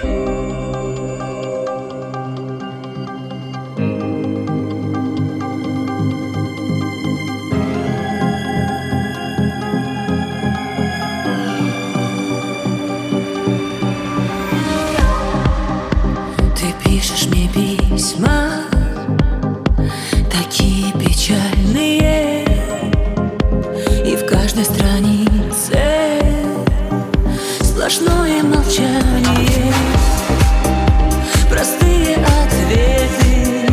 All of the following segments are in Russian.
Пишешь мне письма такие печальные, и в каждой странице сплошное молчание. Простые ответы: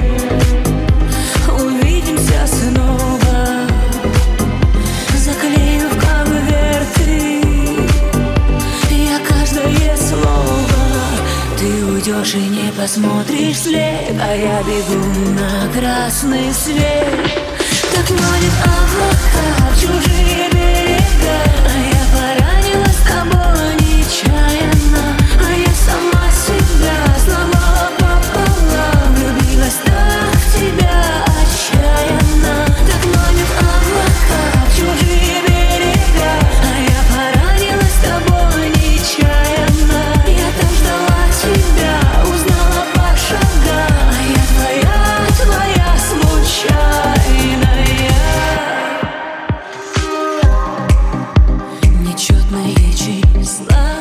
увидимся снова, заклею в конверты я каждое слово. Ты уйдешь и не посмотришь вслед, а я бегу на красный свет. Так манит облака в чужие берега, а я поранилась с тобой нечаянно, а я сама себя сломала пополам, влюбилась так в тебя отчаянно. Так манит облака в чужие берега, а я поранилась с тобой нечаянно. Я так ждала тебя, узнала по шагам, а я твоя случайная. Нечетные числа,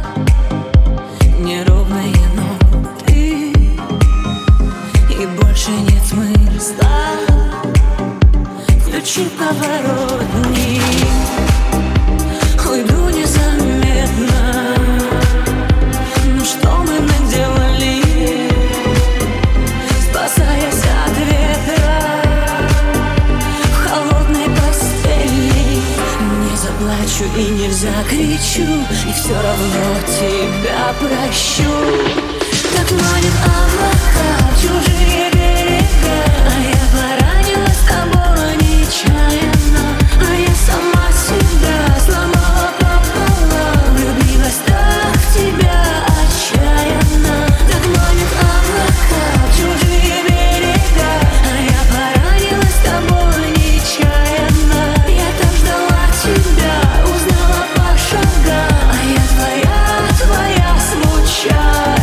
неровные ноты, и больше нет смысла. Включи поворотник, уйду незаметно. Ну что мы наделали, спасаясь от ветра в холодной постели? Не заплачу и не закричу, и все равно тебя прощу. Так манит облака в чужие берега, а я поранилась с тобой нечаянно, а я сама себя сломала пополам, влюбилась так в тебя отчаянно. Так манит облака в чужие берега, а я поранилась с тобой нечаянно. Я так ждала тебя, узнала по шагам, а я твоя случайная.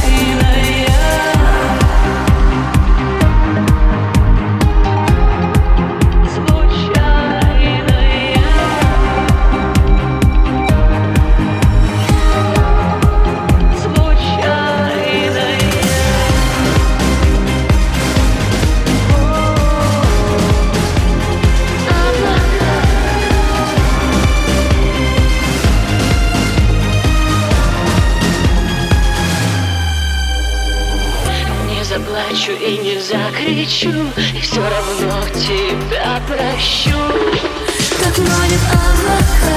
Заплачу и не закричу, и все равно тебя прощу. Так манит облака